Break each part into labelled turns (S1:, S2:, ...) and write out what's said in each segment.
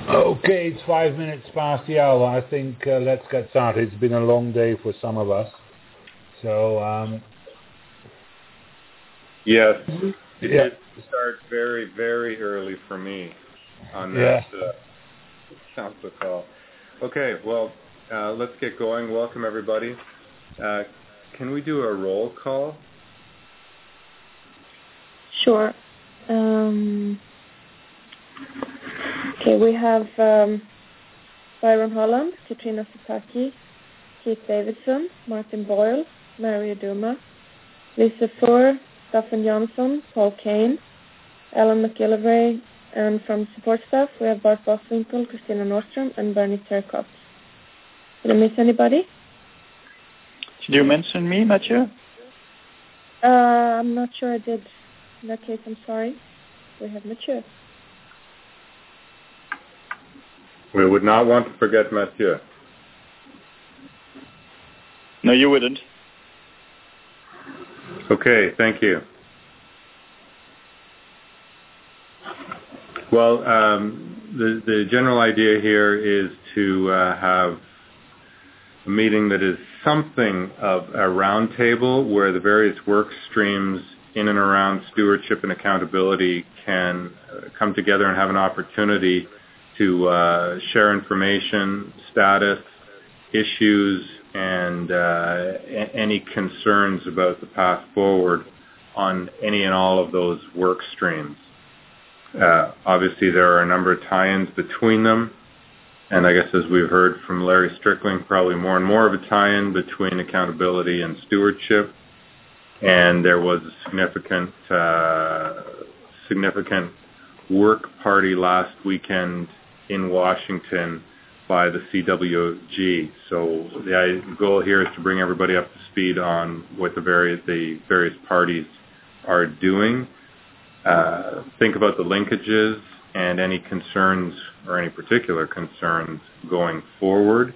S1: Okay, it's 5 minutes past the hour. I think let's get started. It's been a long day for some of us. So,
S2: yes, it did start very, very early for me on that council call. Okay, well, let's get going. Welcome, everybody. Can we do a roll call?
S3: Sure. Okay, we have Byron Holland, Katrina Sataki, Keith Davidson, Martin Boyle, Mary Aduma, Lisa Furr, Staffan Jansson, Paul Kane, Alan McGillivray, and from support staff we have Bart Boswinkle, Christina Nordstrom, and Bernie Terkop. Did I miss anybody?
S4: Did you mention me, Mathieu?
S3: I'm not sure I did. In that case, I'm sorry. We have Mathieu.
S2: We would not want to forget Mathieu.
S4: No, you wouldn't.
S2: Okay, thank you. Well, the general idea here is to have a meeting that is something of a roundtable where the various work streams in and around stewardship and accountability can come together and have an opportunity to share information, status, issues, and any concerns about the path forward on any and all of those work streams. Obviously, there are a number of tie-ins between them, and I guess as we've heard from Larry Strickling, probably more and more of a tie-in between accountability and stewardship. And there was a significant work party last weekend in Washington by the CWG. So the goal here is to bring everybody up to speed on what the various parties are doing. Think about the linkages and any concerns or any particular concerns going forward.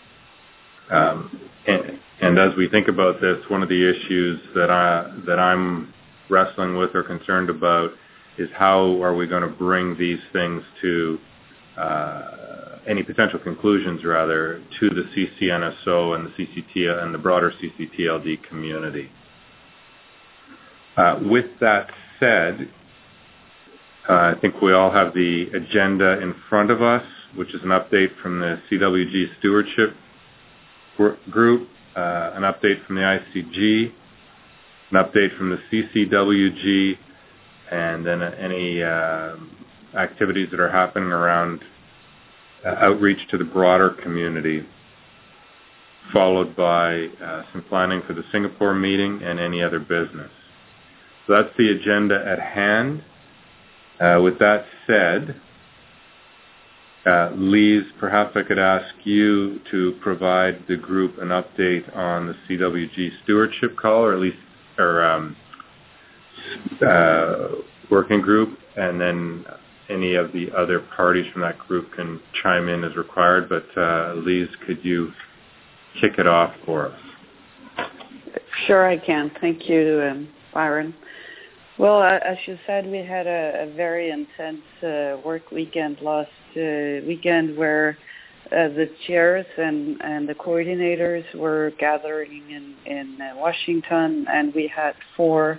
S2: And as we think about this, one of the issues that I'm wrestling with or concerned about is how are we going to bring these things to any potential conclusions, rather, to the CCNSO and the CCT and the broader CCTLD community. With that said, I think we all have the agenda in front of us, which is an update from the CWG Stewardship Group, an update from the ICG, an update from the CCWG, and then any activities that are happening around outreach to the broader community, followed by some planning for the Singapore meeting and any other business. So that's the agenda at hand. With that said, Lise, perhaps I could ask you to provide the group an update on the CWG stewardship call, or at least working group, and then any of the other parties from that group can chime in as required. But Lise, could you kick it off for us?
S5: Sure, I can. Thank you, Byron. Well, as you said, we had a very intense work weekend last weekend where the chairs and the coordinators were gathering in Washington, and we had 4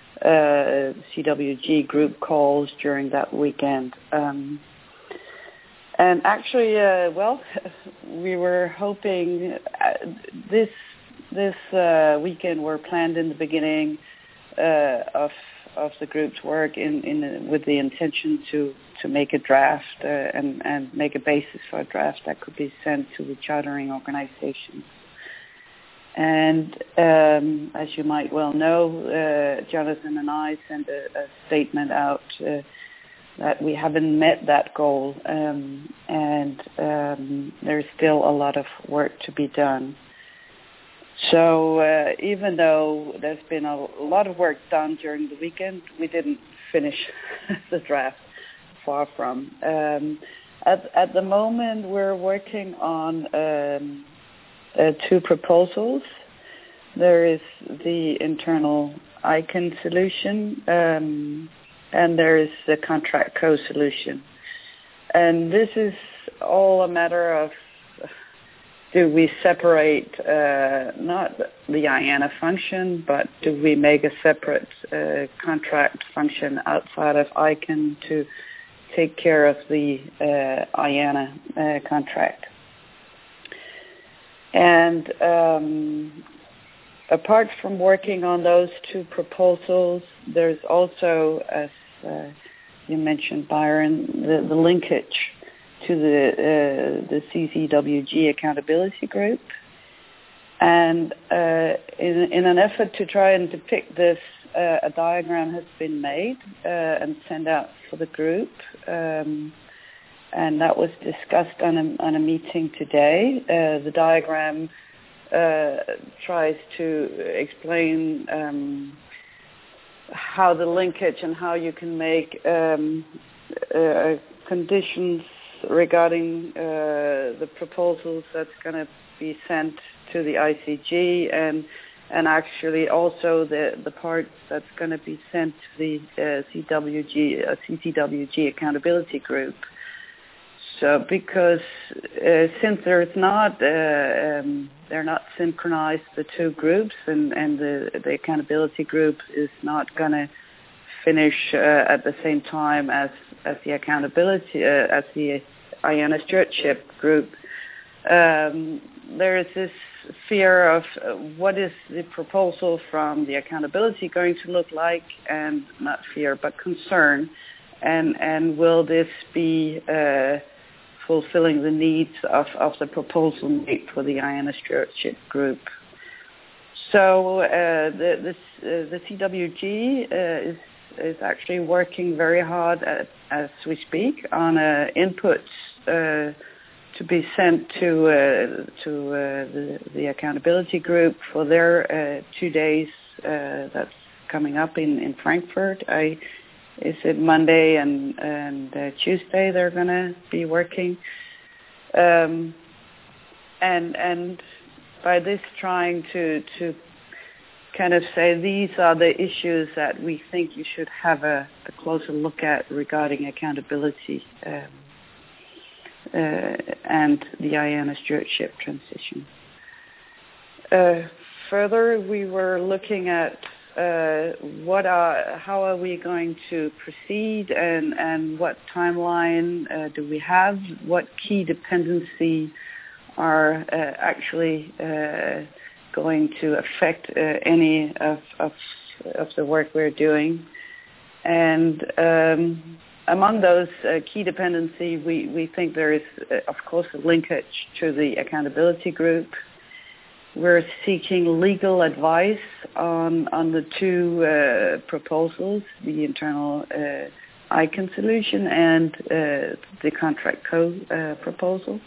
S5: CWG group calls during that weekend. And actually, we were hoping this weekend were planned in the beginning of the group's work with the intention to make a draft and make a basis for a draft that could be sent to the chartering organizations. And as you might well know, Jonathan and I sent a statement out that we haven't met that goal, and there's still a lot of work to be done. So even though there's been a lot of work done during the weekend, we didn't finish the draft, far from. At the moment, we're working on 2 proposals. There is the internal ICANN solution, and there is the contract co-solution. And this is all a matter of, do we separate not the IANA function, but do we make a separate contract function outside of ICANN to take care of the IANA contract? And apart from working on those two proposals, there's also, as you mentioned, Byron, the linkage to the CCWG accountability group. And in an effort to try and depict this, a diagram has been made and sent out for the group. And that was discussed on a meeting today. The diagram tries to explain how the linkage and how you can make conditions regarding the proposals that's going to be sent to the ICG and actually also the part that's going to be sent to the CCWG accountability group. So because since there's not they're not synchronized, the two groups, and the accountability group is not going to finish at the same time as the accountability as the IANA stewardship group. There is this fear of what is the proposal from the accountability going to look like, and not fear but concern, and will this be fulfilling the needs of the proposal made for the IANA stewardship group. So the CWG is actually working very hard as we speak on inputs to be sent to the accountability group for their 2 days that's coming up in Frankfurt. Is it Monday and Tuesday they're going to be working? And by this trying to kind of say these are the issues that we think you should have a closer look at regarding accountability and the IANA stewardship transition. Further, we were looking at how are we going to proceed and what timeline do we have? What key dependency are actually going to affect any of the work we're doing? And among those key dependency, we think there is, of course, a linkage to the accountability group. We're seeking legal advice on the two proposals, the internal ICANN solution and the contract code proposal.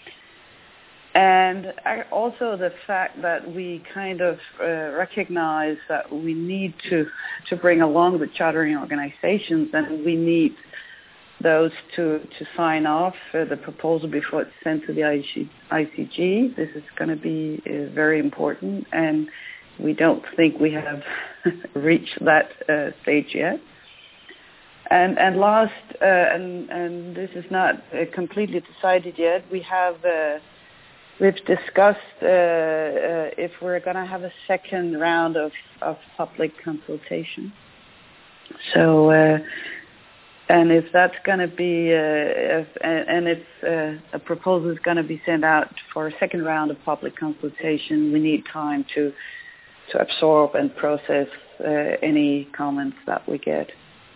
S5: And also the fact that we kind of recognize that we need to bring along the chartering organizations, and we need those to sign off the proposal before it's sent to the ICG. This is going to be very important, and we don't think we have reached that stage yet. And last, and this is not completely decided yet, we've discussed if we're going to have a second round of public consultation. So, and if that's going to be, if a proposal is going to be sent out for a second round of public consultation, we need time to absorb and process any comments that we get.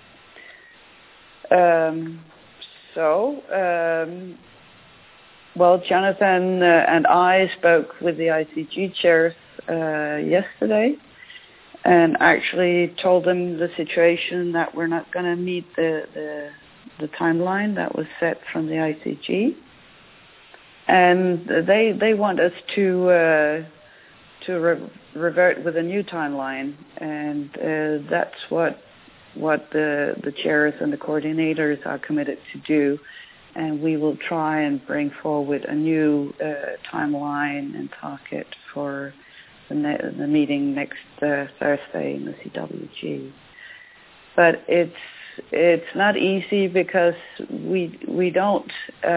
S5: Well, Jonathan and I spoke with the ICG chairs yesterday, and actually told them the situation that we're not going to meet the timeline that was set from the ICG, and they want us to revert with a new timeline, and that's what the chairs and the coordinators are committed to do. And we will try and bring forward a new timeline and target for the meeting next Thursday in the CWG. But it's it's not easy because we don't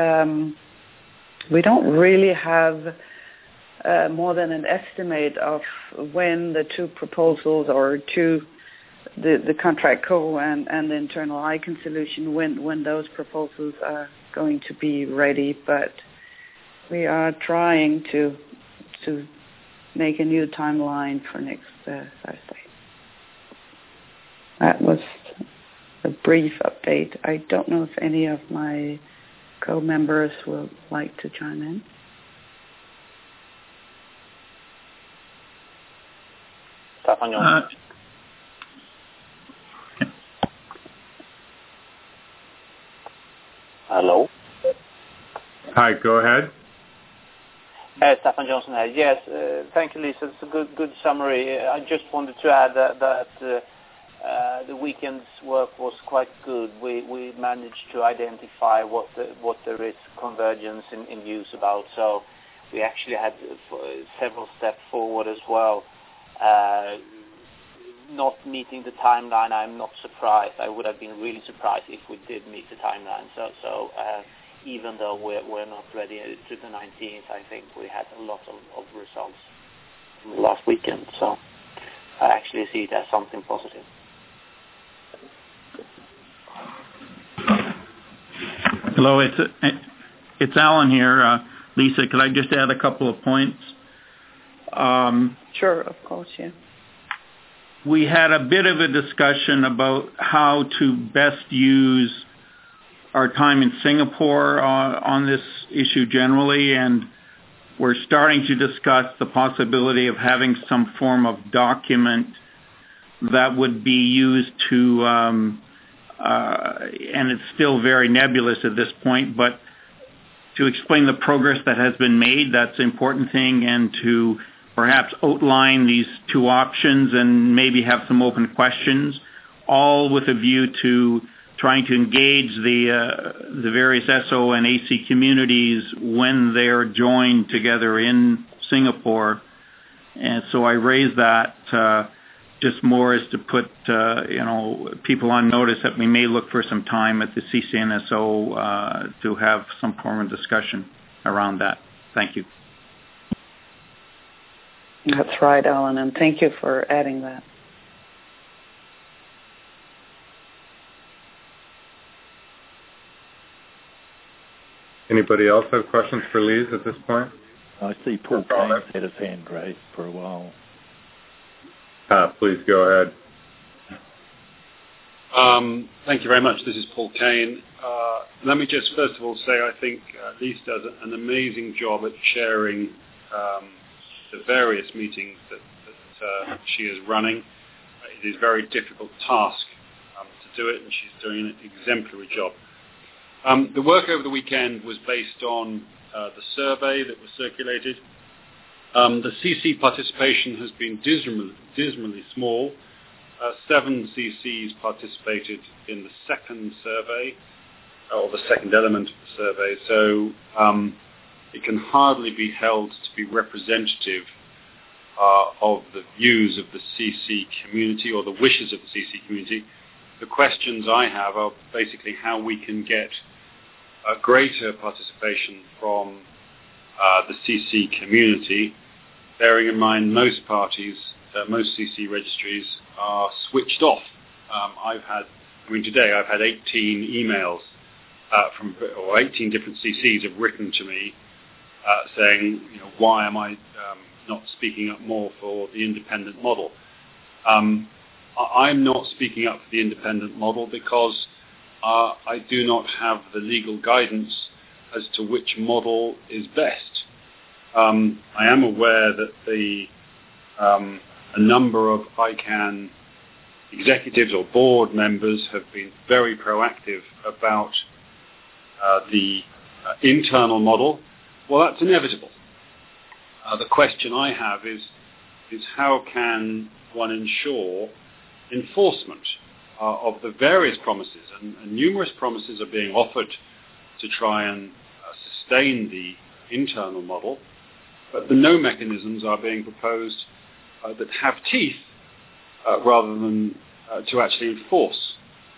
S5: really have more than an estimate of when the two proposals or the contract co and the internal ICANN solution, when those proposals are going to be ready. But we are trying to make a new timeline for next Thursday. That was a brief update. I don't know if any of my co-members would like to chime in.
S6: Staffan Johnson. Hello.
S2: Hi, go ahead.
S6: Staffan Johnson here. Yes, thank you, Lisa. It's a good summary. I just wanted to add that the weekend's work was quite good. We managed to identify what there is convergence in views about. So we actually had several steps forward as well. Not meeting the timeline, I'm not surprised. I would have been really surprised if we did meet the timeline. So even though we're not ready to the 19th, I think we had a lot of results last weekend. So I actually see it as something positive.
S7: Hello, it's Alan here. Lisa, could I just add a couple of points?
S5: Sure, of course, yeah.
S7: We had a bit of a discussion about how to best use our time in Singapore on this issue generally, and we're starting to discuss the possibility of having some form of document that would be used to, and it's still very nebulous at this point, but to explain the progress that has been made, that's the important thing, and to perhaps outline these two options and maybe have some open questions, all with a view to trying to engage the various SO and AC communities when they are joined together in Singapore. And so I raised that just more as to put people on notice that we may look for some time at the CCNSO to have some form of discussion around that. Thank you.
S5: That's right, Alan, and thank you for adding that.
S2: Anybody else have questions for Lise at this point?
S8: I see Paul Kane's had his hand raised for a while.
S2: Please go ahead.
S9: Thank you very much. This is Paul Kane. Let me just first of all say I think Lise does an amazing job at chairing the various meetings that she is running. It is a very difficult task to do it, and she's doing an exemplary job. The work over the weekend was based on the survey that was circulated. The CC participation has been dismally small. 7 CCs participated in the second survey, or the second element of the survey, so it can hardly be held to be representative of the views of the CC community or the wishes of the CC community. The questions I have are basically how we can get a greater participation from the CC community, bearing in mind most parties, most CC registries are switched off. Today I've had 18 emails from 18 different CCs have written to me saying, why am I not speaking up more for the independent model? I'm not speaking up for the independent model because I do not have the legal guidance as to which model is best. I am aware that a number of ICANN executives or board members have been very proactive about the internal model. Well, that's inevitable. The question I have is how can one ensure enforcement of the various promises, and numerous promises are being offered to try and sustain the internal model, but no mechanisms are being proposed that have teeth rather than to actually enforce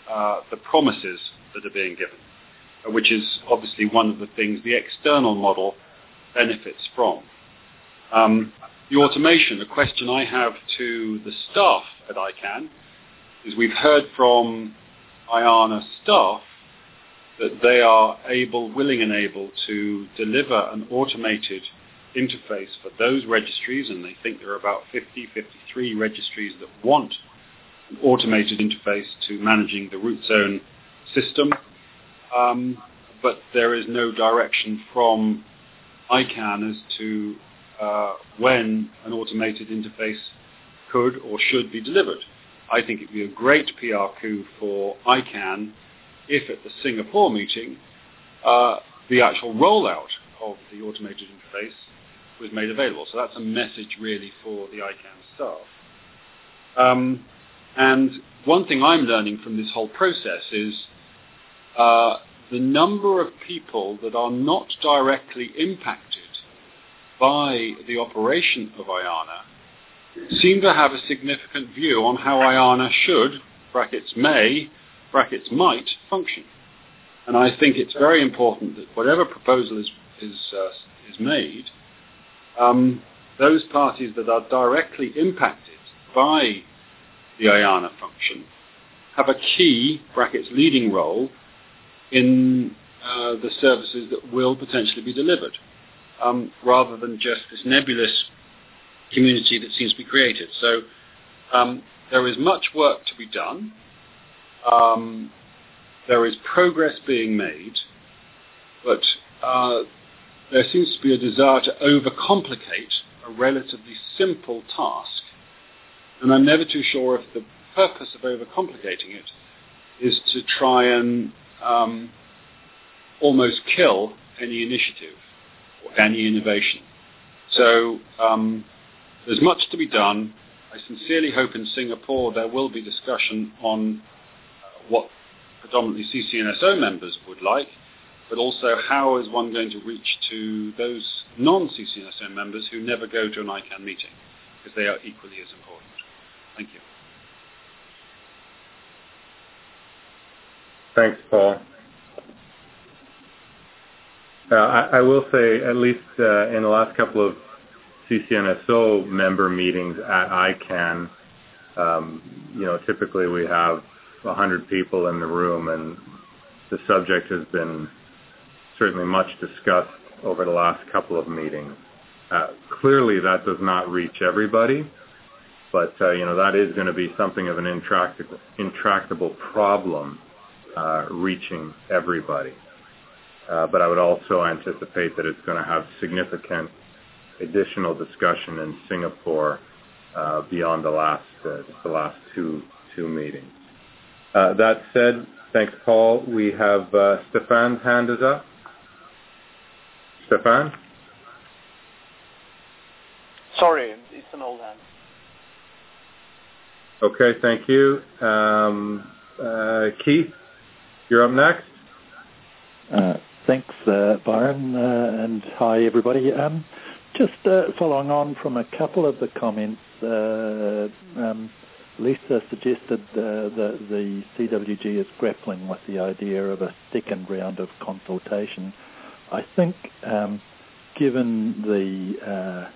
S9: the promises that are being given, which is obviously one of the things the external model benefits from. The automation, a question I have to the staff at ICANN is we've heard from IANA staff that they are willing and able to deliver an automated interface for those registries, and they think there are about 53 registries that want an automated interface to managing the root zone system, but there is no direction from ICANN as to when an automated interface could or should be delivered. I think it would be a great PR coup for ICANN if at the Singapore meeting the actual rollout of the automated interface was made available. So that's a message really for the ICANN staff. And one thing I'm learning from this whole process is the number of people that are not directly impacted by the operation of IANA seem to have a significant view on how IANA should, brackets may, brackets might, function. And I think it's very important that whatever proposal is made, those parties that are directly impacted by the IANA function have a key, brackets leading role in the services that will potentially be delivered, rather than just this nebulous community that seems to be created. So there is much work to be done. There is progress being made, but there seems to be a desire to overcomplicate a relatively simple task. And I'm never too sure if the purpose of overcomplicating it is to try and almost kill any initiative or any innovation. So there's much to be done. I sincerely hope in Singapore there will be discussion on what predominantly CCNSO members would like, but also how is one going to reach to those non-CCNSO members who never go to an ICANN meeting, because they are equally as important. Thank you.
S2: Thanks, Paul. I will say, at least in the last couple of CCNSO member meetings at ICANN, typically we have 100 people in the room, and the subject has been certainly much discussed over the last couple of meetings. Clearly, that does not reach everybody, but that is going to be something of an intractable problem reaching everybody. But I would also anticipate that it's going to have significant additional discussion in Singapore beyond the last two meetings. That said, thanks, Paul. We have Stefan's hand is up. Stefan?
S6: Sorry, it's an old hand.
S2: Okay, thank you. Keith, you're up next.
S8: Thanks, Byron, and hi, everybody. Just following on from a couple of the comments, Lisa suggested that the CWG is grappling with the idea of a second round of consultation. I think, given the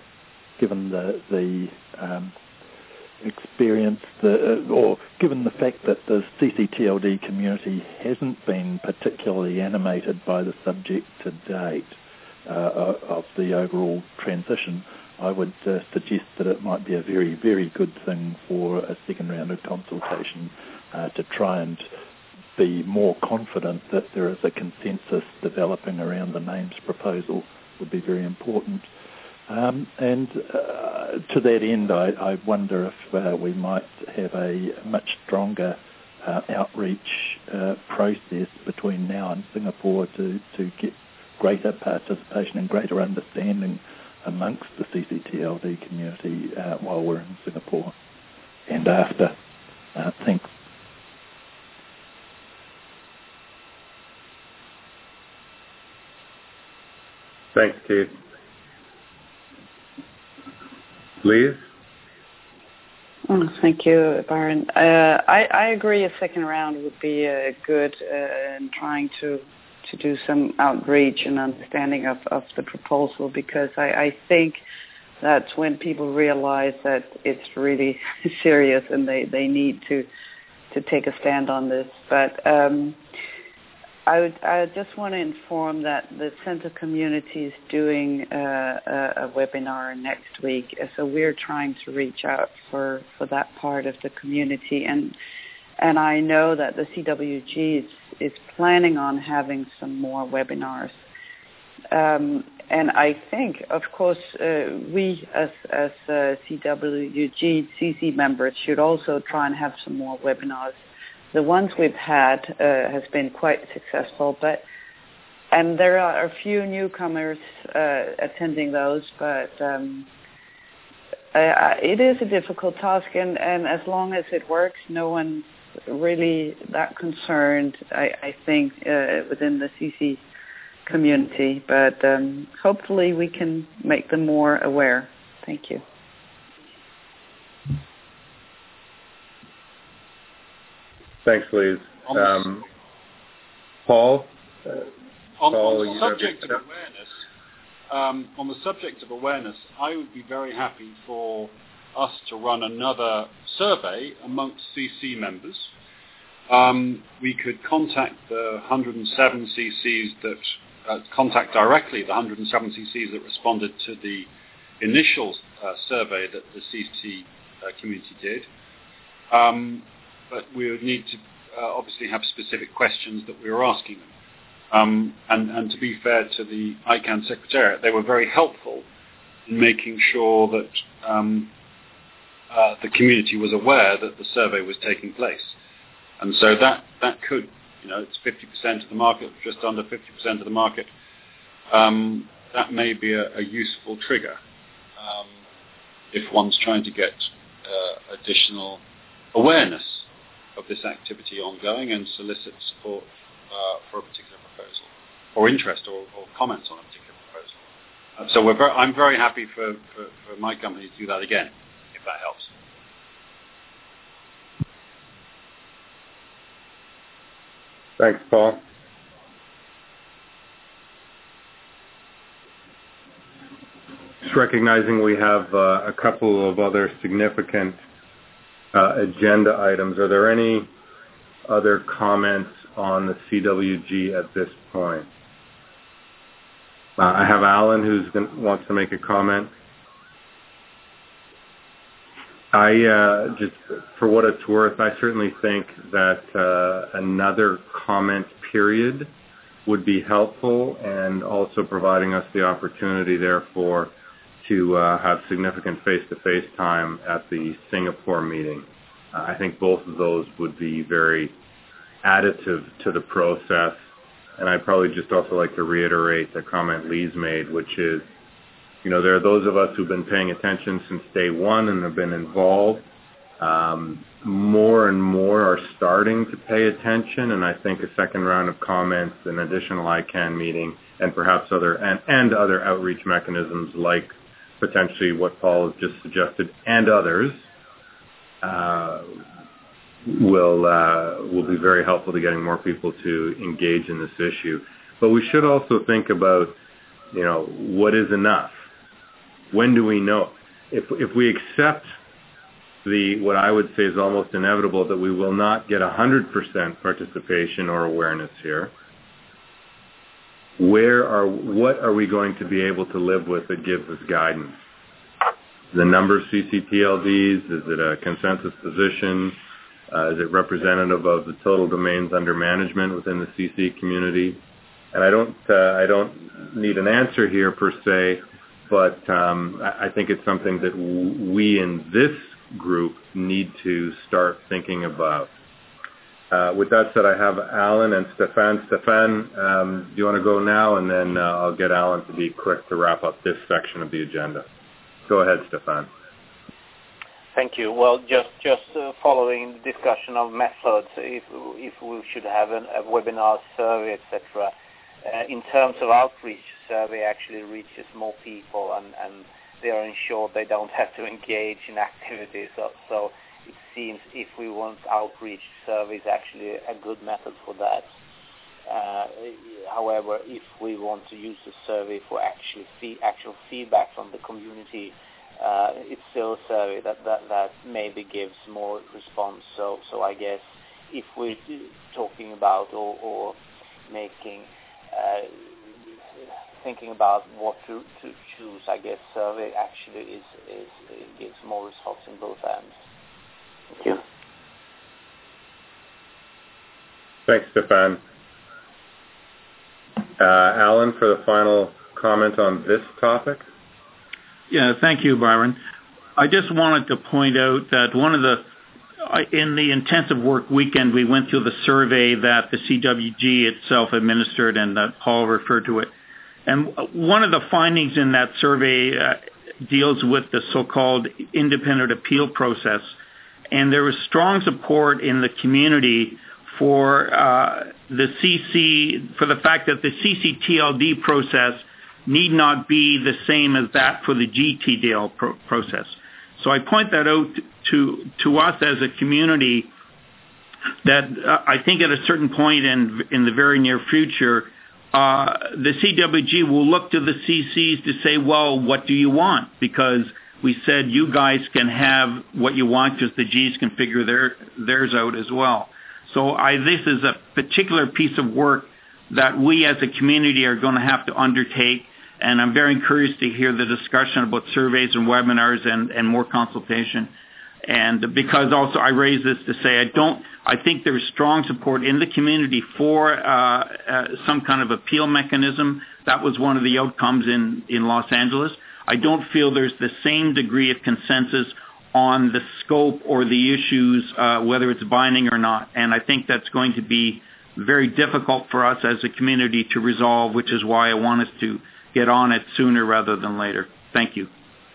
S8: experience, or given the fact that the CCTLD community hasn't been particularly animated by the subject to date of the overall transition, I would suggest that it might be a very, very good thing for a second round of consultation to try and be more confident that there is a consensus developing around the names proposal would be very important. And to that end, I wonder if we might have a much stronger outreach process between now and Singapore to get greater participation and greater understanding amongst the CCTLD community while we're in Singapore and after. Thanks.
S2: Thanks, Keith. Liz?
S5: Thank you, Byron. I agree a second round would be good in trying to do some outreach and understanding of the proposal, because I think that's when people realize that it's really serious and they need to take a stand on this. But I just want to inform that the Center community is doing a webinar next week, so we're trying to reach out for that part of the community, and I know that the CWG is planning on having some more webinars, and I think, of course, we as CWG CC members should also try and have some more webinars. The ones we've had has been quite successful, and there are a few newcomers attending those, but it is a difficult task, and as long as it works, no one's really that concerned, I think, within the CC community, but hopefully we can make them more aware. Thank you.
S2: Thanks, Liz. Paul?
S9: On the subject of awareness, I would be very happy for us to run another survey amongst CC members. We could contact the 107 CCs that contact directly the 107 CCs that responded to the initial survey that the CC community did. But we would need to obviously have specific questions that we were asking them. And to be fair to the ICANN Secretariat, they were very helpful in making sure that the community was aware that the survey was taking place. And so that could, it's 50% of the market, just under 50% of the market. That may be a useful trigger if one's trying to get additional awareness of this activity ongoing and solicit support for a particular proposal, or interest or comments on a particular proposal. So I'm very happy for my company to do that again, if that helps.
S2: Thanks, Paul. Just recognizing we have a couple of other significant agenda items. Are there any other comments on the CWG at this point? I have Alan who wants to make a comment. Just for what it's worth, I certainly think that another comment period would be helpful, and also providing us the opportunity, therefore, to have significant face-to-face time at the Singapore meeting. I think both of those would be very additive to the process. And I'd probably just also like to reiterate the comment Lee's made, which is, there are those of us who've been paying attention since day one and have been involved. More and more are starting to pay attention, and I think a second round of comments, an additional ICANN meeting, and perhaps other outreach mechanisms like potentially what Paul has just suggested, and others, will be very helpful to getting more people to engage in this issue. But we should also think about, what is enough? When do we know? If we accept what I would say is almost inevitable, that we will not get 100% participation or awareness here, what are we going to be able to live with that gives us guidance? The number of CCTLDs? Is it a consensus position? Is it representative of the total domains under management within the CC community? And I don't need an answer here per se, but I think it's something that we in this group need to start thinking about. With that said, I have Alan and Stefan. Stefan, do you want to go now? And then I'll get Alan to be quick to wrap up this section of the agenda. Go ahead, Stefan.
S6: Thank you. Well, just following the discussion of methods, if we should have a webinar, survey, etc. In terms of outreach, survey actually reaches more people, and they are ensured they don't have to engage in activity. So it seems if we want outreach, survey is actually a good method for that. However, if we want to use the survey for actual feedback from the community, it's still a survey that maybe gives more response. So I guess if we're talking about or making thinking about what to choose, I guess survey actually gives more results in both ends. Thank you.
S2: Thanks, Stefan. Alan, for the final comment on this topic.
S7: Yeah, thank you, Byron. I just wanted to point out that in the intensive work weekend, we went through the survey that the CWG itself administered and that Paul referred to it. And one of the findings in that survey deals with the so-called independent appeal process. And there was strong support in the community for the fact that the CCTLD process need not be the same as that for the GTDL process. So I point that out to us as a community that I think at a certain point in the very near future, the CWG will look to the CCs to say, well, what do you want? Because we said you guys can have what you want because the Gs can figure theirs out as well. So this is a particular piece of work that we as a community are going to have to undertake, and I'm very encouraged to hear the discussion about surveys and webinars and more consultation. And because also I raise this to say I think there's strong support in the community for some kind of appeal mechanism. That was one of the outcomes in Los Angeles. I don't feel there's the same degree of consensus on the scope or the issues, whether it's binding or not. And I think that's going to be very difficult for us as a community to resolve, which is why I want us to get on it sooner rather than later. Thank you.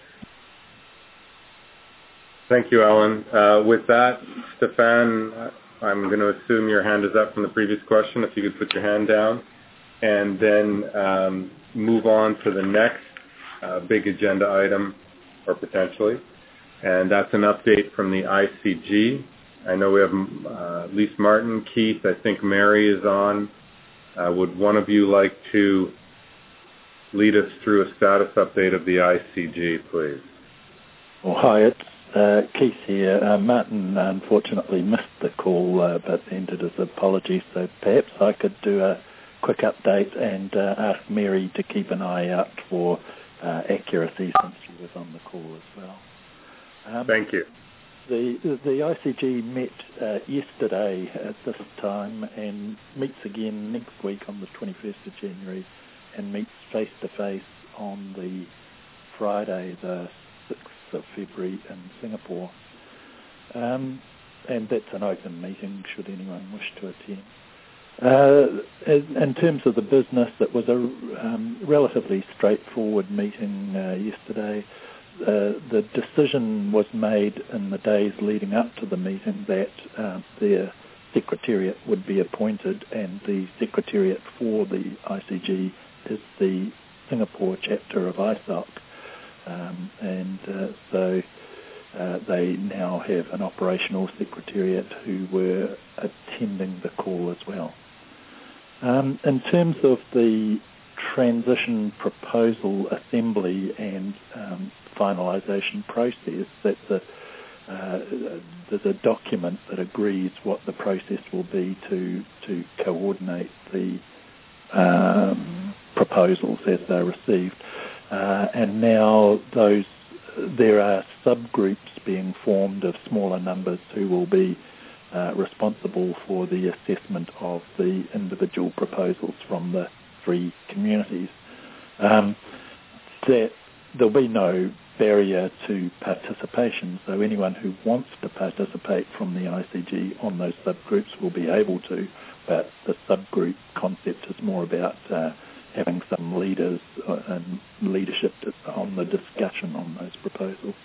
S2: Thank you, Alan. With that, Stefan, I'm going to assume your hand is up from the previous question. If you could put your hand down, and then move on to the next big agenda item, or potentially, and that's an update from the ICG. I know we have Lise Martin, Keith, I think Mary is on. Would one of you like to lead us through a status update of the ICG, please?
S8: Well, hi, it's Keith here. Martin unfortunately missed the call, but ended his apology, so perhaps I could do a quick update and ask Mary to keep an eye out for accuracy since she was on the call as well.
S2: Thank you.
S8: The ICG met yesterday at this time and meets again next week on the 21st of January and meets face-to-face on the Friday, the 6th of February in Singapore. And that's an open meeting should anyone wish to attend. In terms of the business, it was a relatively straightforward meeting yesterday. The decision was made in the days leading up to the meeting that their secretariat would be appointed, and the secretariat for the ICG is the Singapore chapter of ISOC. So they now have an operational secretariat who were attending the call as well. In terms of the transition proposal assembly and finalisation process, there's a document that agrees what the process will be to coordinate the proposals as they're received. And now there are subgroups being formed of smaller numbers who will be responsible for the assessment of the individual proposals from the three communities. There'll be no barrier to participation, so anyone who wants to participate from the ICG on those subgroups will be able to, but the subgroup concept is more about having some leaders and leadership on the discussion on those proposals.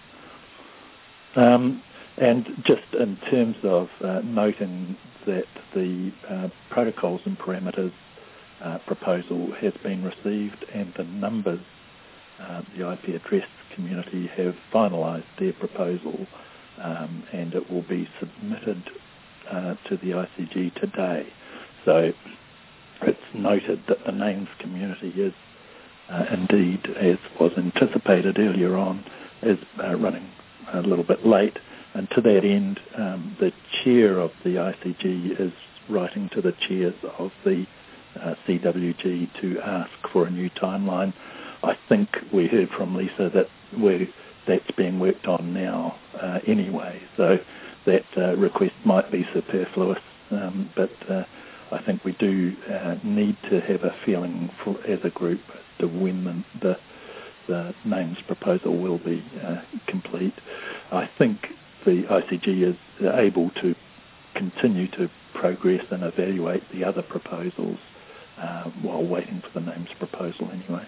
S8: And just in terms of noting that the protocols and parameters proposal has been received and the numbers the IP address community have finalised their proposal, and it will be submitted to the ICG today. So it's noted that the names community is indeed, as was anticipated earlier on, is running a little bit late. And to that end, the chair of the ICG is writing to the chairs of the CWG to ask for a new timeline. I think we heard from Lisa that that's being worked on now anyway, so that request might be superfluous, but I think we do need to have a feeling as a group as to when the names proposal will be complete. I think the ICG is able to continue to progress and evaluate the other proposals while waiting for the names proposal anyway.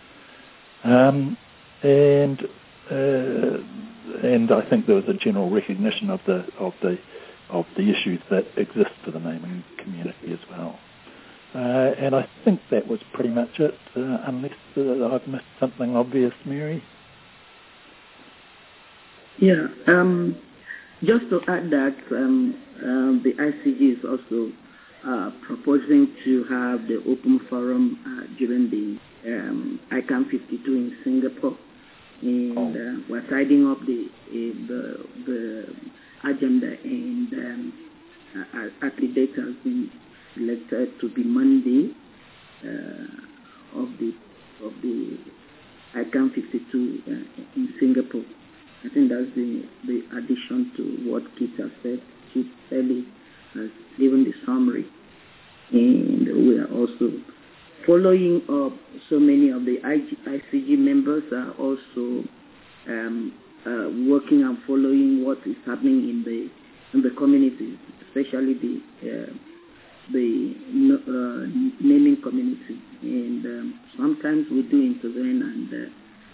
S8: And I think there was a general recognition of the issues that exist for the naming community as well. And I think that was pretty much it, unless I've missed something obvious, Mary.
S10: Yeah, just to add that the ICG is also proposing to have the open forum during the ICANN 52 in Singapore, and we're tidying up the agenda, and actually date has been selected to be Monday of the ICANN 52 in Singapore. I think that's the addition to what Keith has said. Keith Ellie has given the summary, and we are also following up. So many of the ICG members are also working and following what is happening in the community, especially the naming community. And sometimes we do intervene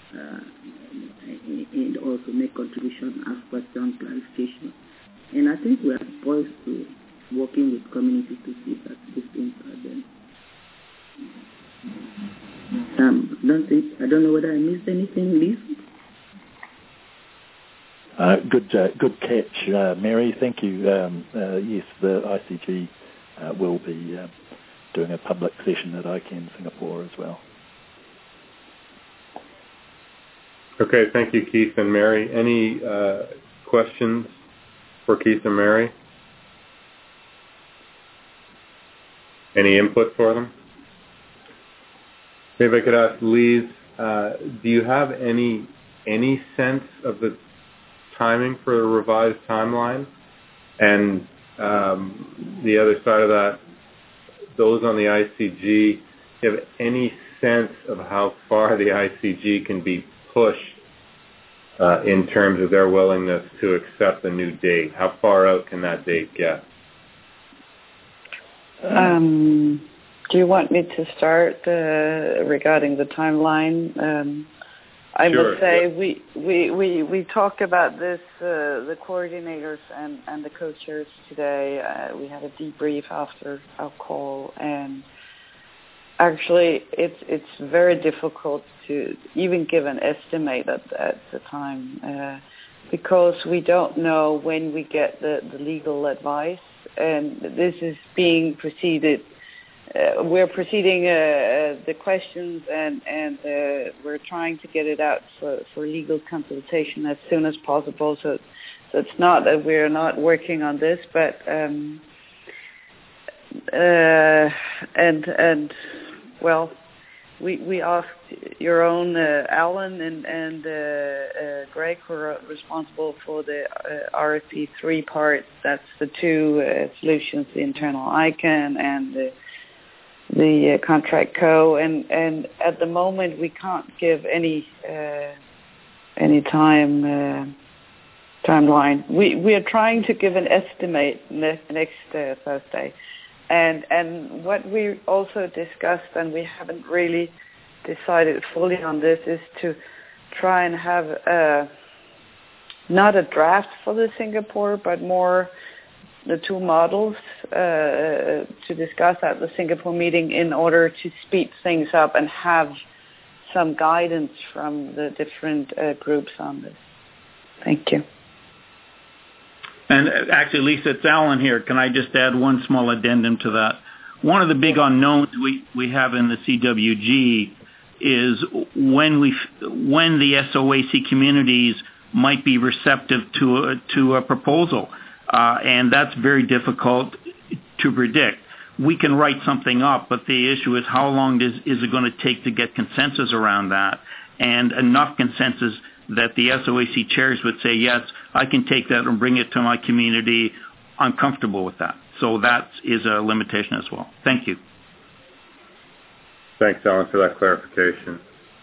S10: and also make contribution, ask questions, clarification. And I think we are poised to working with community to see that these things are done. I don't know whether I missed anything, Liz.
S8: Good catch, Mary. Thank you. Yes, the ICG will be doing a public session at ICANN Singapore as well.
S2: Okay, thank you, Keith and Mary. Any questions for Keith and Mary? Any input for them? Maybe I could ask Lise, do you have any sense of the timing for a revised timeline? And the other side of that, those on the ICG, do you have any sense of how far the ICG can be pushed in terms of their willingness to accept a new date? How far out can that date get?
S5: Do you want me to start regarding the timeline? I would say we talked about this, the coordinators and the co-chairs today. We had a debrief after our call, and actually it's very difficult to even give an estimate at the time because we don't know when we get the legal advice, and this is being proceeded. We're proceeding the questions, and we're trying to get it out for legal consultation as soon as possible. So it's not that we're not working on this, but we asked your own Alan and Greg, who are responsible for the RFP3 part. That's the two solutions: the internal ICANN and the contract co, and at the moment we can't give any timeline. We are trying to give an estimate next Thursday, and what we also discussed, and we haven't really decided fully on this, is to try and have not a draft for the Singapore, but more the two models to discuss at the Singapore meeting in order to speed things up and have some guidance from the different groups on this. Thank you.
S7: And actually, Lisa, it's Alan here. Can I just add one small addendum to that? One of the big unknowns we have in the CWG is when the SOAC communities might be receptive to a proposal, and that's very difficult to predict. We can write something up, but the issue is how long is it going to take to get consensus around that, and enough consensus that the SOAC chairs would say, yes, I can take that and bring it to my community. I'm comfortable with that. So that is a limitation as well. Thank you.
S2: Thanks, Alan, for that clarification.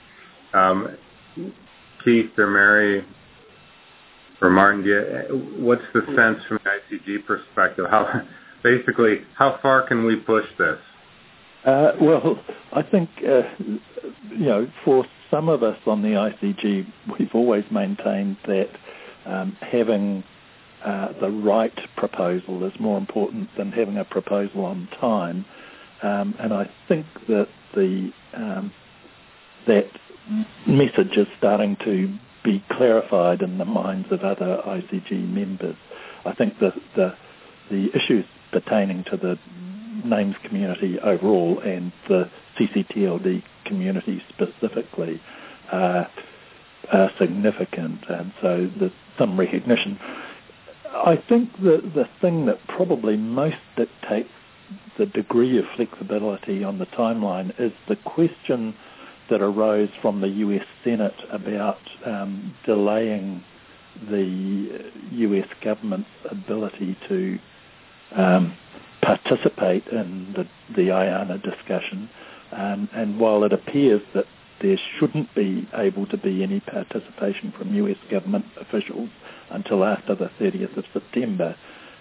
S2: Keith or Mary or Martin, what's the sense from the ICG perspective? How far can we push this?
S8: Well, I think, for some of us on the ICG, we've always maintained that having the right proposal is more important than having a proposal on time. And I think that that message is starting to be clarified in the minds of other ICG members. I think the issues pertaining to the names community overall and the CCTLD community specifically are significant, and so there's some recognition. I think the thing that probably most dictates the degree of flexibility on the timeline is the question that arose from the US Senate about delaying the US government's ability to participate in the IANA discussion. And while it appears that there shouldn't be able to be any participation from US government officials until after the 30th of September,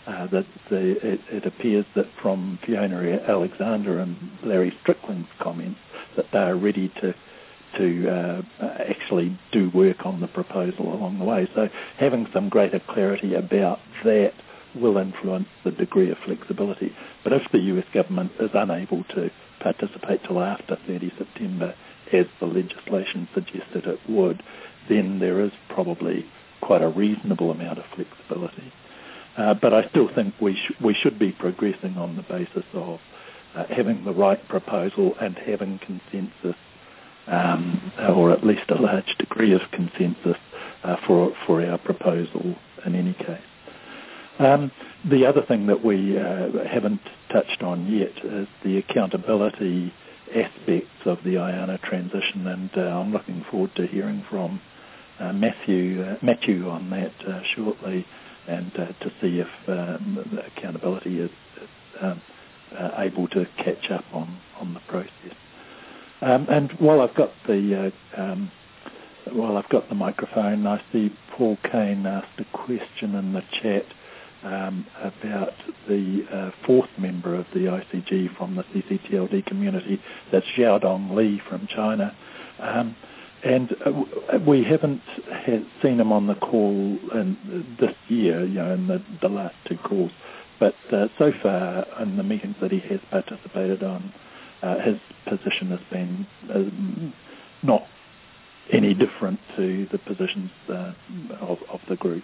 S8: it appears that from Fiona Alexander and Larry Strickland's comments that they are ready to actually do work on the proposal along the way. So having some greater clarity about that will influence the degree of flexibility. But if the US government is unable to participate till after 30 September, as the legislation suggested it would, then there is probably quite a reasonable amount of flexibility. But I still think we should be progressing on the basis of having the right proposal and having consensus, or at least a large degree of consensus for our proposal in any case. The other thing that we haven't touched on yet is the accountability aspects of the IANA transition, and I'm looking forward to hearing from Matthew on that shortly, and to see if the accountability is able to catch up on the process. And while I've got the microphone, I see Paul Kane asked a question in the chat about the fourth member of the ICG from the CCTLD community. That's Xiaodong Li from China. And we haven't seen him on the call this year, in the last two calls. But so far, in the meetings that he has participated on, his position has been not any different to the positions of the group.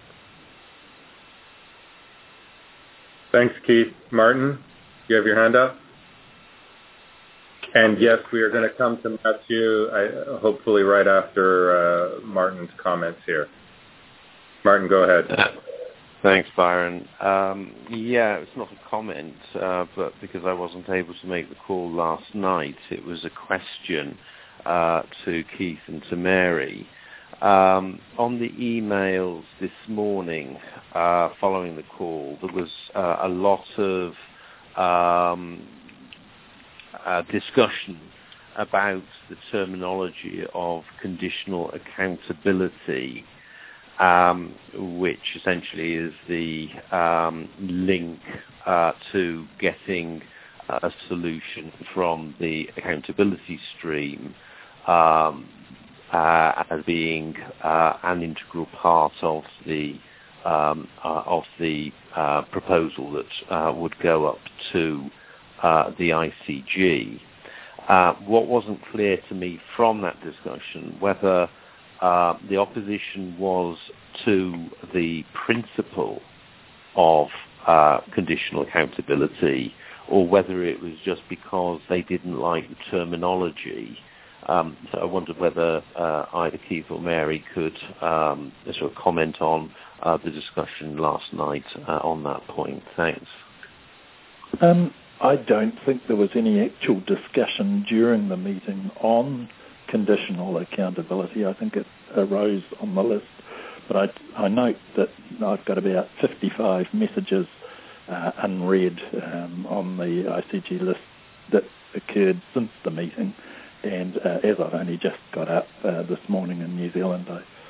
S2: Thanks, Keith. Martin, you have your hand up? And yes, we are going to come to Matthew, hopefully right after Martin's comments here. Martin, go ahead.
S11: Thanks, Byron. It's not a comment, but because I wasn't able to make the call last night, it was a question to Keith and to Mary. On the emails this morning following the call, there was a lot of discussion about the terminology of conditional accountability, which essentially is the link to getting a solution from the accountability stream as being an integral part of the proposal that would go up to the ICG. what wasn't clear to me from that discussion, whether the opposition was to the principle of conditional accountability, or whether it was just because they didn't like the terminology. So I wondered whether either Keith or Mary could sort of comment on the discussion last night on that point. Thanks.
S8: I don't think there was any actual discussion during the meeting on conditional accountability. I think it arose on the list, but I note that I've got about 55 messages unread on the ICG list that occurred since the meeting, and as I've only just got up this morning in New Zealand,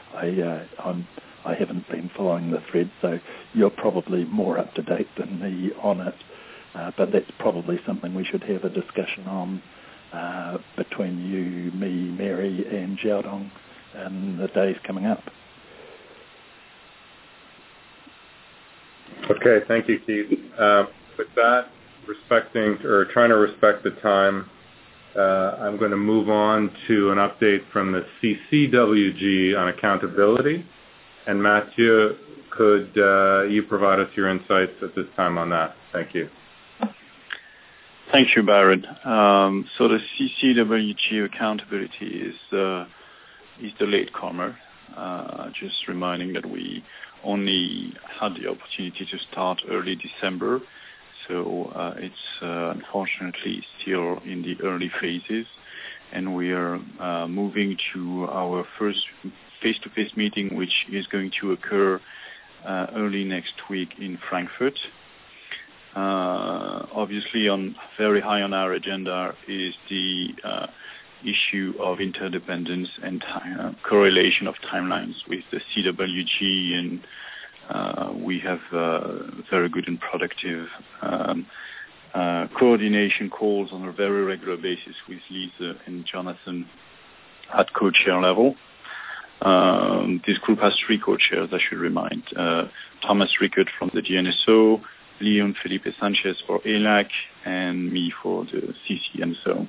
S8: I haven't been following the thread, so you're probably more up to date than me on it. But that's probably something we should have a discussion on between you, me, Mary, and Xiaodong in the days coming up.
S2: Okay, thank you, Keith. With that, trying to respect the time, I'm going to move on to an update from the CCWG on accountability. And Mathieu, could you provide us your insights at this time on that? Thank you.
S4: Thank you, Byron. So the CCWG accountability is the latecomer. Just reminding that we only had the opportunity to start early December, so it's unfortunately still in the early phases, and we are moving to our first face-to-face meeting, which is going to occur early next week in Frankfurt. Obviously, very high on our agenda is the issue of interdependence and correlation of timelines with the CWG, and we have very good and productive coordination calls on a very regular basis with Lisa and Jonathan at co-chair level. This group has 3 co-chairs, I should remind. Thomas Rickert from the GNSO, Leon Felipe Sanchez for ELAC, and me for the CCNSO.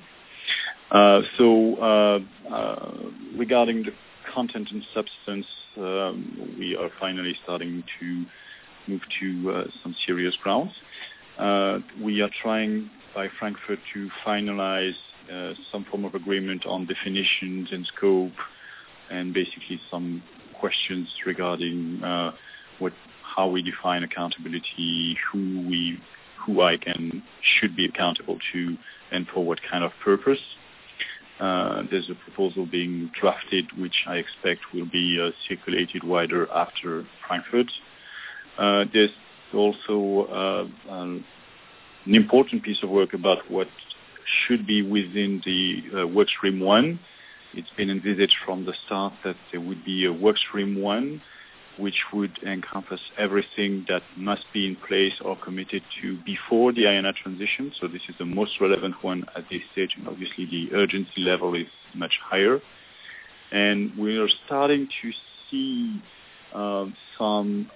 S4: Regarding the content and substance, we are finally starting to move to some serious grounds. We are trying by Frankfurt to finalize some form of agreement on definitions and scope, and basically some questions regarding how we define accountability, who I should be accountable to, and for what kind of purpose. There's a proposal being drafted, which I expect will be circulated wider after Frankfurt. There's also an important piece of work about what should be within the Workstream 1. It's been envisaged from the start that there would be a Workstream 1, which would encompass everything that must be in place or committed to before the IANA transition. So this is the most relevant one at this stage, and obviously the urgency level is much higher. And we are starting to see some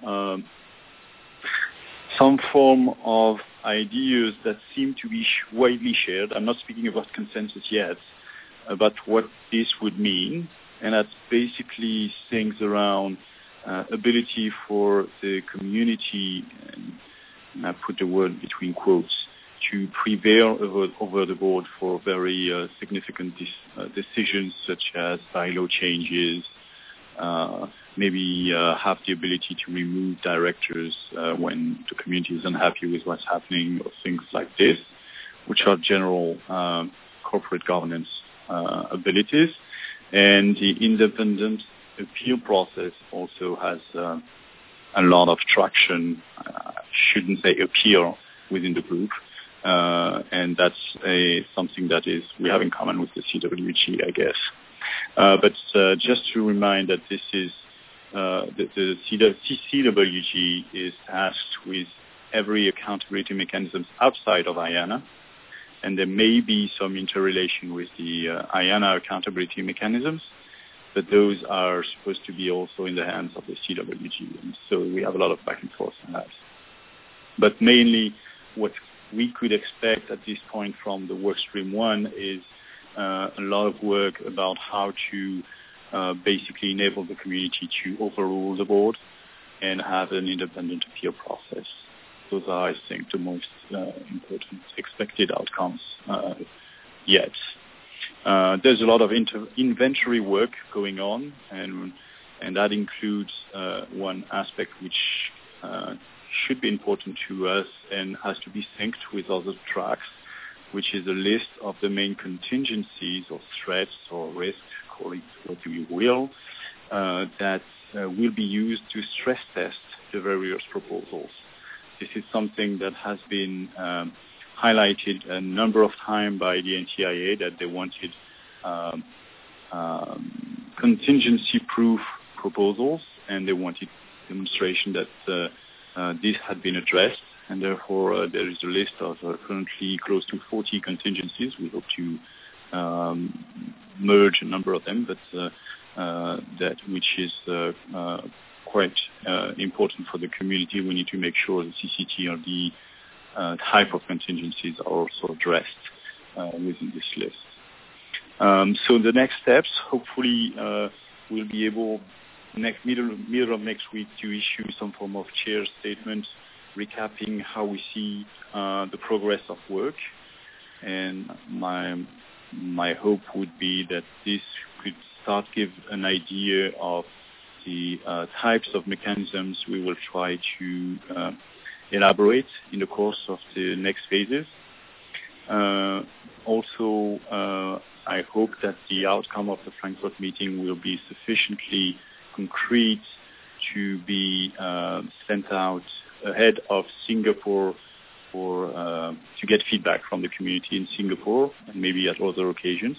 S4: form of ideas that seem to be widely shared. I'm not speaking about consensus yet, about what this would mean, and that's basically things around ability for the community, and I put the word between quotes, to prevail over the board for very significant decisions such as bylaw changes, maybe have the ability to remove directors when the community is unhappy with what's happening, or things like this, which are general corporate governance abilities. And the independent appeal process also has a lot of traction, shouldn't say appeal, within the group. And that's something that we have in common with the CWG, I guess. But just to remind that this is the CCWG is tasked with every accountability mechanism outside of IANA, and there may be some interrelation with the IANA accountability mechanisms, but those are supposed to be also in the hands of the CWG, and so we have a lot of back and forth on that. But mainly what we could expect at this point from the Workstream 1 is a lot of work about how to basically enable the community to overrule the board and have an independent appeal process. Those are, I think, the most important expected outcomes yet. There's a lot of inventory work going on, and that includes one aspect which should be important to us and has to be synced with other tracks, which is a list of the main contingencies or threats or risks, call it what you will, that will be used to stress test the various proposals. This is something that has been highlighted a number of times by the NTIA, that they wanted contingency-proof proposals, and they wanted demonstration that this had been addressed, and therefore there is a list of currently close to 40 contingencies. We hope to merge a number of them, but that which is quite important for the community. We need to make sure the CCTLD type of contingencies are also addressed within this list. So the next steps, hopefully, we'll be able middle of next week to issue some form of chair statement recapping how we see the progress of work. And my hope would be that this could start give an idea of the types of mechanisms we will try to elaborate in the course of the next phases. Also, I hope that the outcome of the Frankfurt meeting will be sufficiently concrete to be sent out ahead of Singapore to get feedback from the community in Singapore and maybe at other occasions.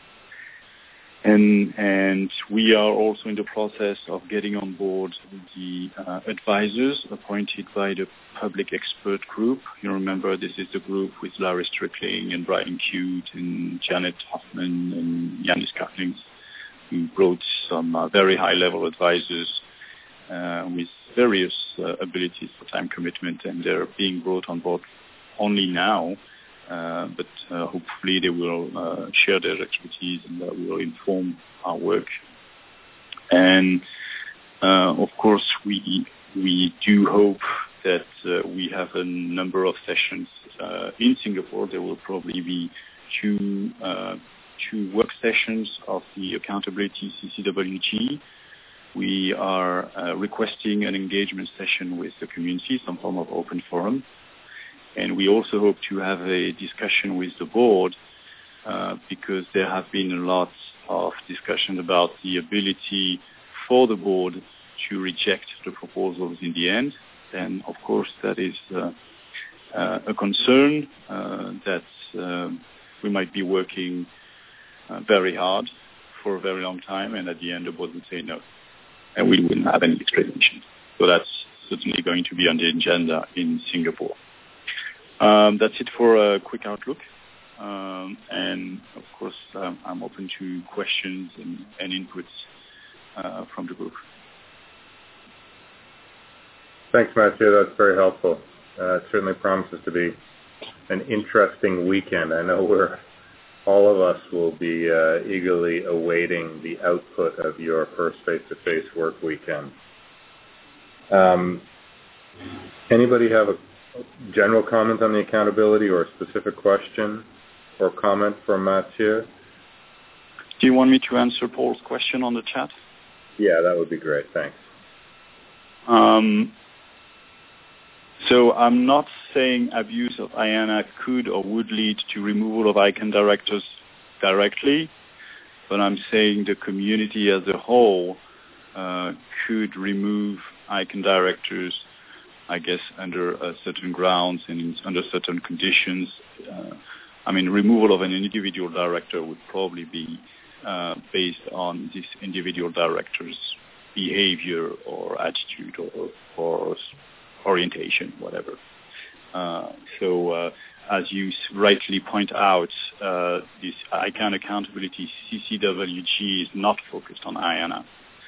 S4: And we are also in the process of getting on board the advisors appointed by the public expert group. You remember this is the group with Larry Strickling and Brian Cute and Janet Hoffman and Yanis Kaplins, who brought some very high-level advisors with various abilities for time commitment, and they're being brought on board only now. But hopefully they will share their expertise and that will inform our work. And of course, we do hope that we have a number of sessions in Singapore. There will probably be two work sessions of the Accountability CCWG. We are requesting an engagement session with the community, some form of open forum. And we also hope to have a discussion with the board because there have been a lot of discussion about the ability for the board to reject the proposals in the end. And of course, that is a concern that we might be working very hard for a very long time, and at the end the board would say no, and we wouldn't have any explanation. So that's certainly going to be on the agenda in Singapore. That's it for a quick outlook. And of course, I'm open to questions and inputs from the group.
S2: Thanks, Mathieu. That's very helpful. It certainly promises to be an interesting weekend. I know all of us will be eagerly awaiting the output of your first face-to-face work weekend. Anybody have a general comment on the accountability or a specific question or comment from Mathieu?
S4: Do you want me to answer Paul's question on the chat?
S2: Yeah, that would be great. Thanks.
S4: So I'm not saying abuse of IANA could or would lead to removal of ICANN directors directly, but I'm saying the community as a whole could remove ICANN directors, I guess, under certain grounds and under certain conditions. Removal of an individual director would probably be based on this individual director's behavior or attitude or orientation, whatever. So as you rightly point out, this ICANN Accountability CCWG is not focused on IANA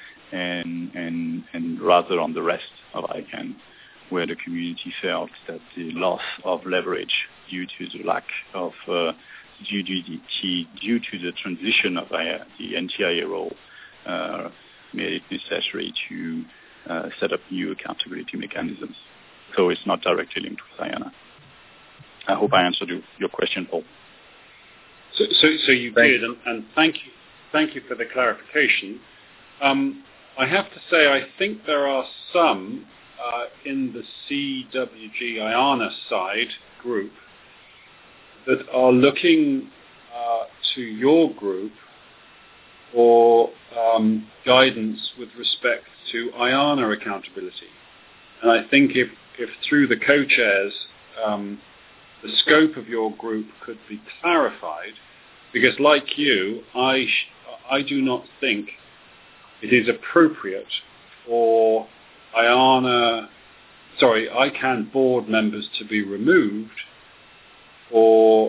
S4: and rather on the rest of ICANN, where the community felt that the loss of leverage due to the lack of GGT, due to the transition of the NTIA role, made it necessary to set up new accountability mechanisms. So it's not directly linked with IANA. I hope I answered your question, Paul.
S9: So you did, and thank you for the clarification. I have to say, I think there are some in the CWG IANA side group that are looking to your group for guidance with respect to IANA accountability. And I think if through the co-chairs the scope of your group could be clarified, because like you, I do not think it is appropriate for ICANN board members to be removed for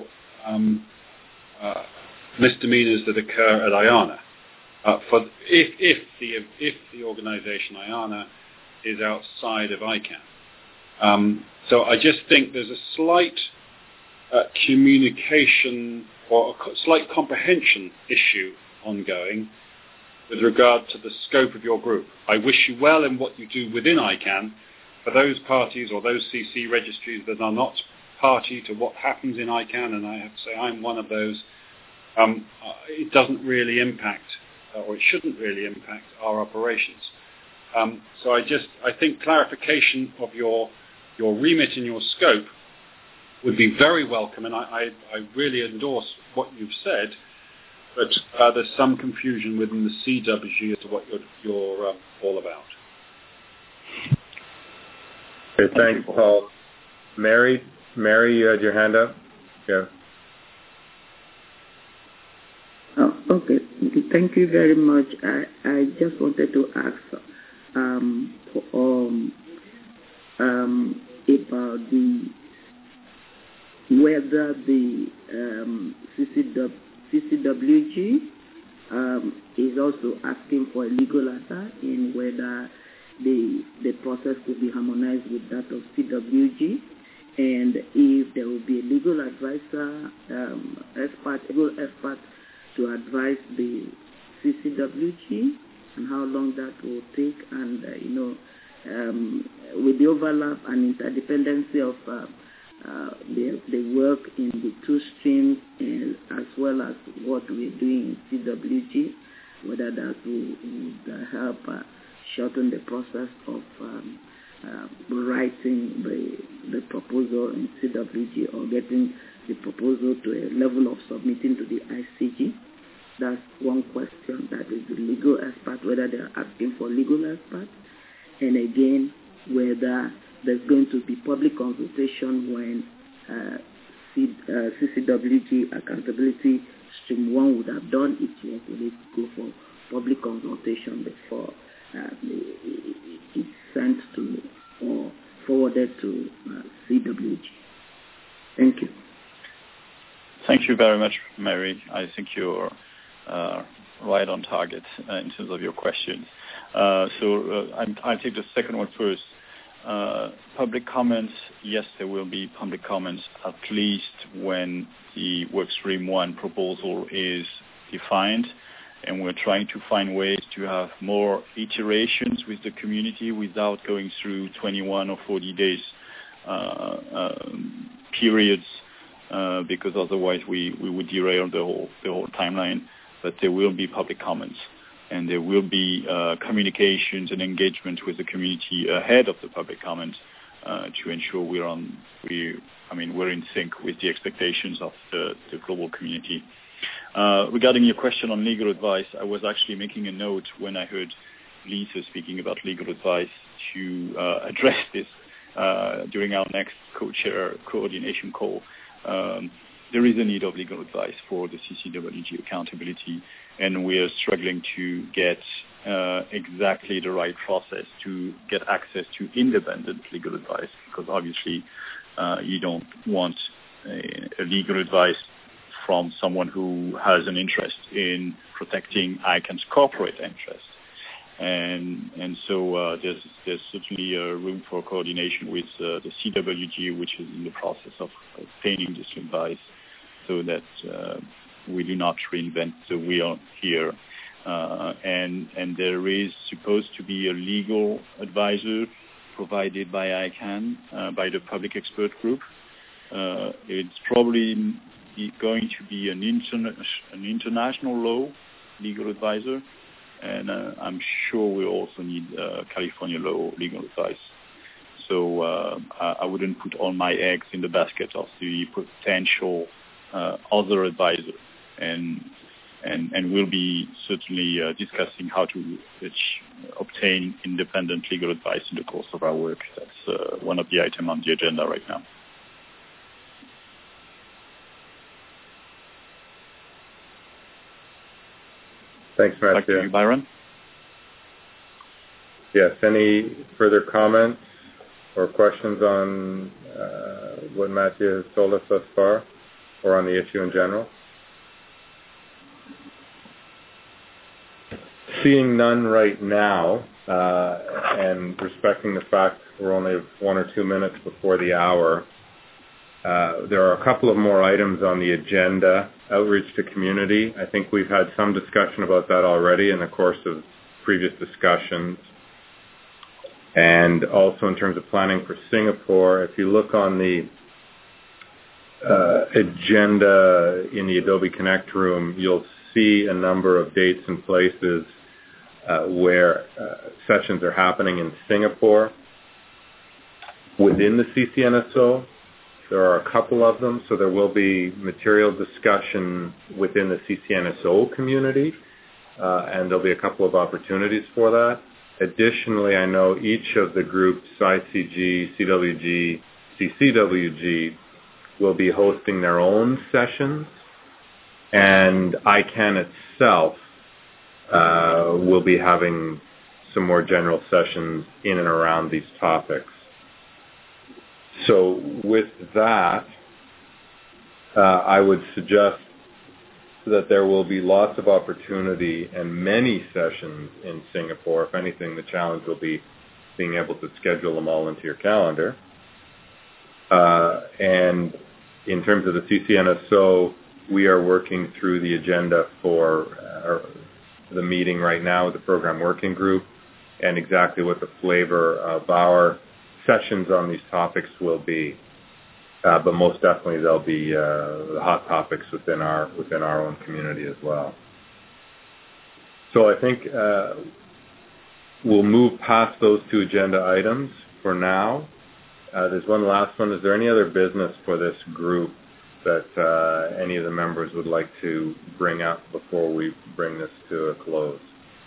S9: misdemeanors that occur at IANA. If the organization IANA is outside of ICANN. So I just think there's a slight communication or a slight comprehension issue ongoing with regard to the scope of your group. I wish you well in what you do within ICANN. For those parties or those CC registries that are not party to what happens in ICANN, and I have to say I'm one of those, it doesn't really impact, or it shouldn't really impact our operations. So I think clarification of your remit and your scope would be very welcome, and I really endorse what you've said, but there's some confusion within the CWG as to what you're all about.
S2: Okay, thanks, Paul. Mary, you had your hand up? Yeah.
S10: Oh, okay. Thank you very much. I just wanted to ask about whether the CCWG is also asking for a legal answer in whether the process could be harmonized with that of CWG, and if there will be a legal advisor, legal expert to advise the CCWG, and how long that will take, and with the overlap and interdependency of the work in the two streams, and as well as what we're doing in CWG, whether that would help shorten the process of writing the proposal in CWG, or getting the proposal to a level of submitting to the ICG. That's one question. That is the legal expert, whether they're asking for legal expert, and again, whether there's going to be public consultation when CCWG accountability stream 1 would have done its work. Will it go for public consultation before it's sent to or forwarded to CWG? Thank you.
S4: Thank you very much, Mary. I think you're right on target in terms of your questions. So I'll take the second one first. Public comments, yes, there will be public comments, at least when the Workstream 1 proposal is defined, and we're trying to find ways to have more iterations with the community without going through 21 or 40 days periods, because otherwise we would derail the whole timeline. But there will be public comments, and there will be communications and engagement with the community ahead of the public comments to ensure we're in sync with the expectations of the global community. Regarding your question on legal advice, I was actually making a note when I heard Lisa speaking about legal advice to address this during our next co-chair coordination call. There is a need of legal advice for the CCWG accountability, and we are struggling to get exactly the right process to get access to independent legal advice, because obviously you don't want a legal advice from someone who has an interest in protecting ICANN's corporate interest. And so there's certainly room for coordination with the CWG, which is in the process of obtaining this advice. so that we do not reinvent the wheel here. And there is supposed to be a legal advisor provided by ICANN, by the public expert group. It's probably going to be an international law legal advisor, and I'm sure we also need California law legal advice. So I wouldn't put all my eggs in the basket of the potential other advisor, and we'll be certainly discussing how to obtain independent legal advice in the course of our work. That's one of the items on the agenda right now.
S2: Thanks, Matthew.
S4: Back to you, Byron.
S2: Yes, any further comments or questions on what Matthew has told us thus far, or on the issue in general? Seeing none right now, and respecting the fact we're only 1 or 2 minutes before the hour, there are a couple of more items on the agenda. Outreach to community. I think we've had some discussion about that already in the course of previous discussions. And also in terms of planning for Singapore, if you look on the agenda in the Adobe Connect room, you'll see a number of dates and places where sessions are happening in Singapore within the CCNSO. There are a couple of them, so there will be material discussion within the CCNSO community, and there'll be a couple of opportunities for that. Additionally, I know each of the groups, ICG, CWG, CCWG, will be hosting their own sessions, and ICANN itself will be having some more general sessions in and around these topics. So with that, I would suggest that there will be lots of opportunity and many sessions in Singapore. If anything, the challenge will be being able to schedule them all into your calendar. And in terms of the CCNSO, we are working through the agenda for the meeting right now with the program working group, and exactly what the flavor of our sessions on these topics will be. But most definitely there'll be the hot topics within our own community as well. So I think we'll move past those 2 agenda items for now. There's one last one. Is there any other business for this group that any of the members would like to bring up before we bring this to a close?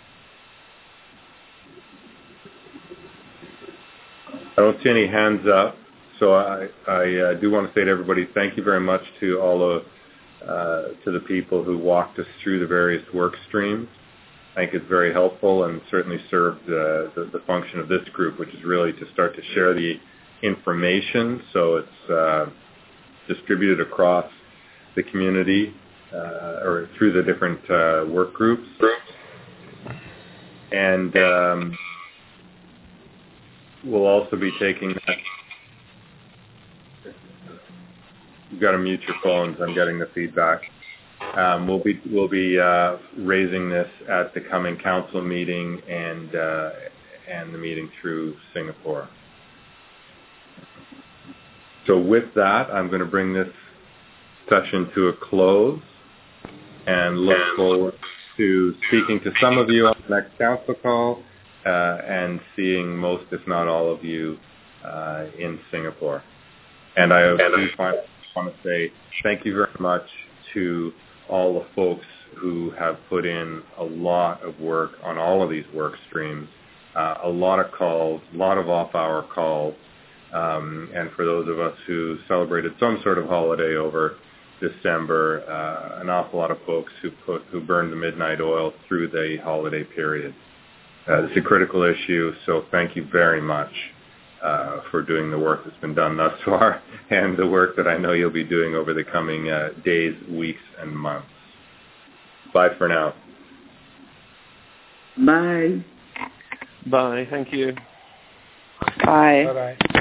S2: I don't see any hands up, so I do want to say to everybody, thank you very much to all of to the people who walked us through the various work streams. I think it's very helpful and certainly served the function of this group, which is really to start to share the information so it's distributed across the community or through the different work groups. And we'll also be taking that. You've got to mute your phones. I'm getting the feedback. We'll be raising this at the coming council meeting and the meeting through Singapore. So with that, I'm going to bring this session to a close and look forward to speaking to some of you on the next council call and seeing most, if not all of you, in Singapore. And I do finally want to say thank you very much to all the folks who have put in a lot of work on all of these work streams, a lot of calls, a lot of off-hour calls, and for those of us who celebrated some sort of holiday over December, an awful lot of folks who burned the midnight oil through the holiday period. It's a critical issue, so thank you very much for doing the work that's been done thus far and the work that I know you'll be doing over the coming days, weeks, and months. Bye for now.
S10: Bye.
S11: Bye. Thank you.
S5: Bye.
S1: Bye-bye.